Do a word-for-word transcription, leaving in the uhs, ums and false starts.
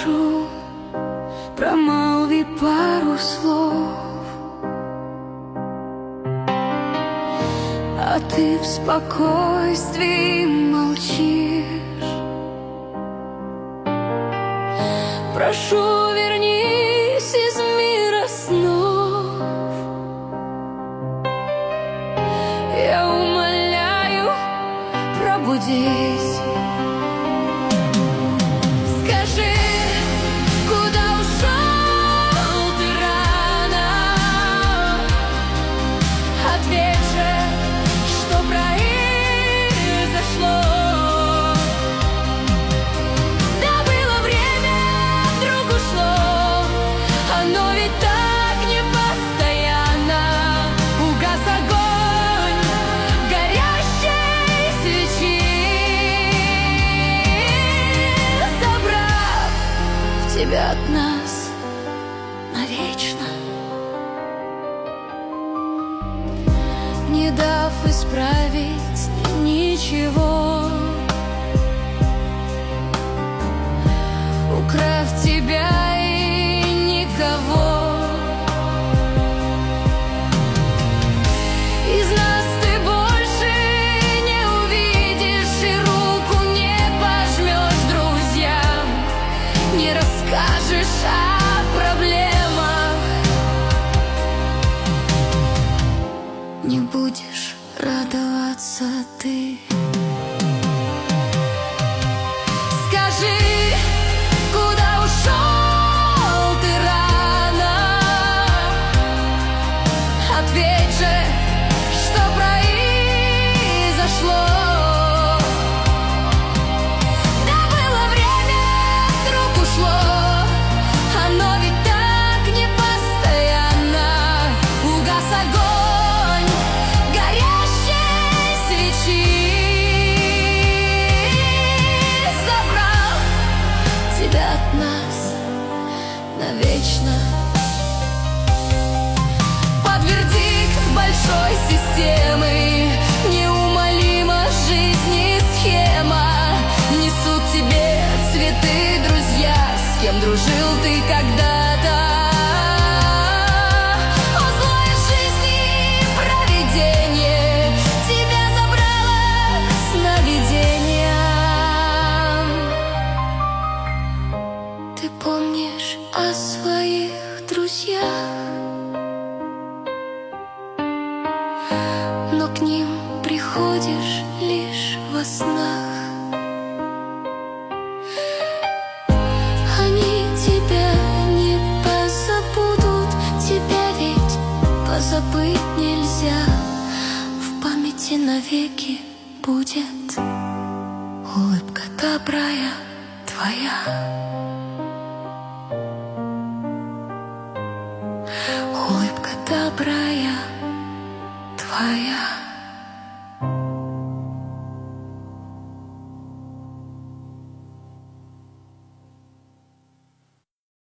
прошу, промолви пару слов, а ты в спокойствии молчишь. Прошу, вернись из мира снов, я умоляю, пробудись. Скажи, куда ушел ты рано? Ответь же, что произошло. Да было время, вдруг ушло, оно ведь так не постоянно. Угас огонь горящей свечи, забрав тебя от нас навечно, не дав исправить ничего, украв тебя и никого. Из нас ты больше не увидишь и руку не пожмешь друзьям, не расскажешь о проблемах, не будешь радоваться ты. Скажи, куда ушел ты рано? Ответь же, что произошло. Да было время, вдруг ушло, оно ведь так не постоянно. Угас огонь горящей свечи, забрал тебя от нас навечно. Под вердикт большой системы неумолима жизни схема. Несут тебе цветы друзья, с кем дружил ты когда-то. О, злой жизни провидение тебя забрало сновидением. Ты помнишь о своих друзьях, но к ним приходишь лишь во снах. Они тебя не позабудут, тебя ведь позабыть нельзя. В памяти навеки будет улыбка добрая твоя, улыбка добрая твоя.